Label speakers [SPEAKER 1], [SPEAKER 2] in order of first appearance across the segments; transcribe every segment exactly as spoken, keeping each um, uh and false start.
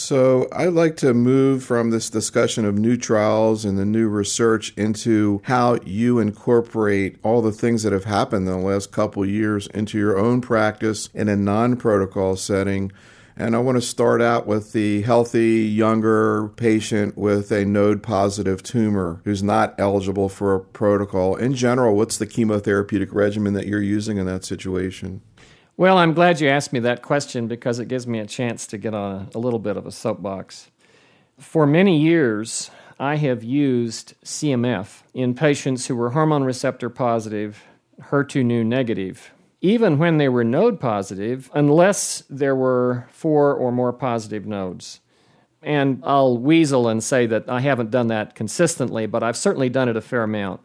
[SPEAKER 1] So I'd like to move from this discussion of new trials and the new research into how you incorporate all the things that have happened in the last couple of years into your own practice in a non-protocol setting. And I want to start out with the healthy, younger patient with a node-positive tumor who's not eligible for a protocol. In general, what's the chemotherapeutic regimen that you're using in that situation?
[SPEAKER 2] Well, I'm glad you asked me that question because it gives me a chance to get on a, a little bit of a soapbox. For many years, I have used C M F in patients who were hormone receptor positive, H E R two neu negative, even when they were node positive, unless there were four or more positive nodes. And I'll weasel and say that I haven't done that consistently, but I've certainly done it a fair amount.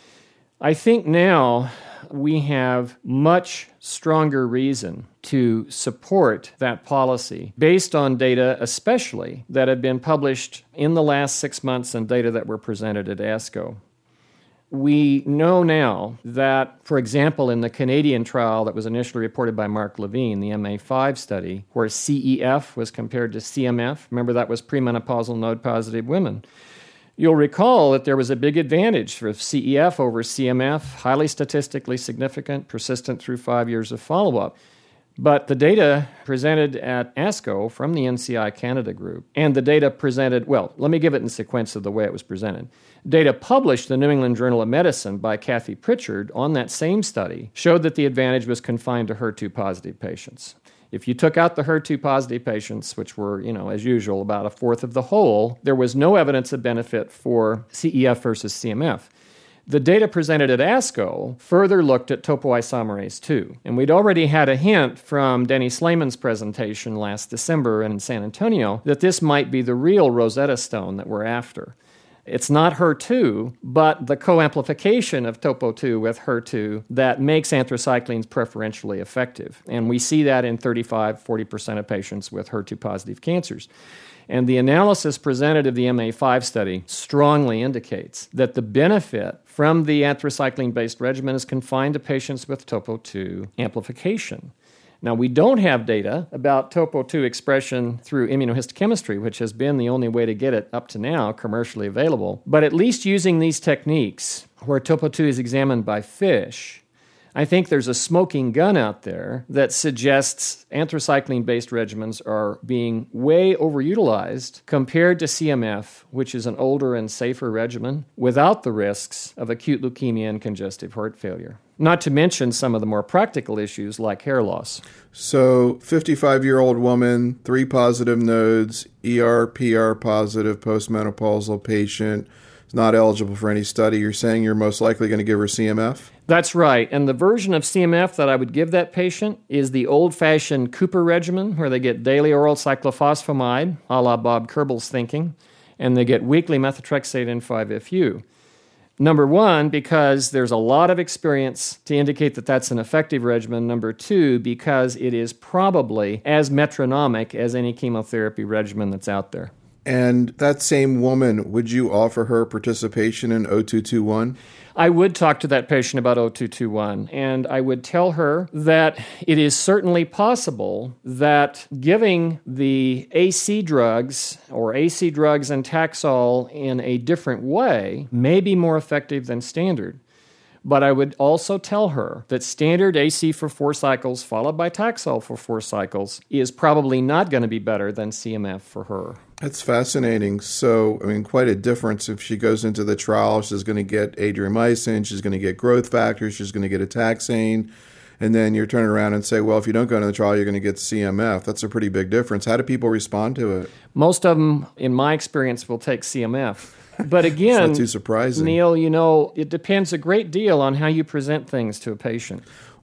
[SPEAKER 2] I think now we have much stronger reason to support that policy based on data, especially that had been published in the last six months and data that were presented at ASCO. We know now that, for example, in the Canadian trial that was initially reported by Mark Levine, the M A five study, where C E F was compared to C M F, remember that was premenopausal node-positive women, you'll recall that there was a big advantage for C E F over C M F, highly statistically significant, persistent through five years of follow-up. But the data presented at ASCO from the N C I Canada group, and the data presented, well, let me give it in sequence of the way it was presented. Data published in the New England Journal of Medicine by Kathy Pritchard on that same study showed that the advantage was confined to H E R two positive patients. If you took out the H E R two positive patients, which were, you know, as usual, about a fourth of the whole, there was no evidence of benefit for C E F versus C M F. The data presented at ASCO further looked at topoisomerase two, and we'd already had a hint from Denny Slayman's presentation last December in San Antonio that this might be the real Rosetta Stone that we're after. It's not H E R two, but the co-amplification of topo two with H E R two that makes anthracyclines preferentially effective. And we see that in thirty-five to forty percent of patients with H E R two positive cancers. And the analysis presented of the M A five study strongly indicates that the benefit from the anthracycline-based regimen is confined to patients with topo two amplification. Now, we don't have data about topo two expression through immunohistochemistry, which has been the only way to get it up to now commercially available. But at least using these techniques, where topo two is examined by FISH, I think there's a smoking gun out there that suggests anthracycline-based regimens are being way overutilized compared to C M F, which is an older and safer regimen, without the risks of acute leukemia and congestive heart failure. Not to mention some of the more practical issues like hair loss.
[SPEAKER 1] So, fifty-five-year-old woman, three positive nodes, E R, P R positive, postmenopausal patient, is not eligible for any study. You're saying you're most likely going to give her C M F?
[SPEAKER 2] That's right. And the version of C M F that I would give that patient is the old-fashioned Cooper regimen, where they get daily oral cyclophosphamide, a la Bob Kerbel's thinking, and they get weekly methotrexate and five F U. Number one, because there's a lot of experience to indicate that that's an effective regimen. Number two, because it is probably as metronomic as any chemotherapy regimen that's out there.
[SPEAKER 1] And that same woman, would you offer her participation in O two two one?
[SPEAKER 2] I would talk to that patient about O two two one, and I would tell her that it is certainly possible that giving the A C drugs or A C drugs and Taxol in a different way may be more effective than standard. But I would also tell her that standard A C for four cycles followed by Taxol for four cycles is probably not going to be better than C M F for her.
[SPEAKER 1] That's fascinating. So, I mean, quite a difference. If she goes into the trial, she's going to get adriamycin, she's going to get growth factors, she's going to get a taxane, and then you're turning around and say, well, if you don't go into the trial, you're going to get C M F. That's a pretty big difference. How do people respond to it?
[SPEAKER 2] Most of them, in my experience, will take C M F. But again,
[SPEAKER 1] it's not too surprising.
[SPEAKER 2] Neil, you know, it depends a great deal on how you present things to a patient.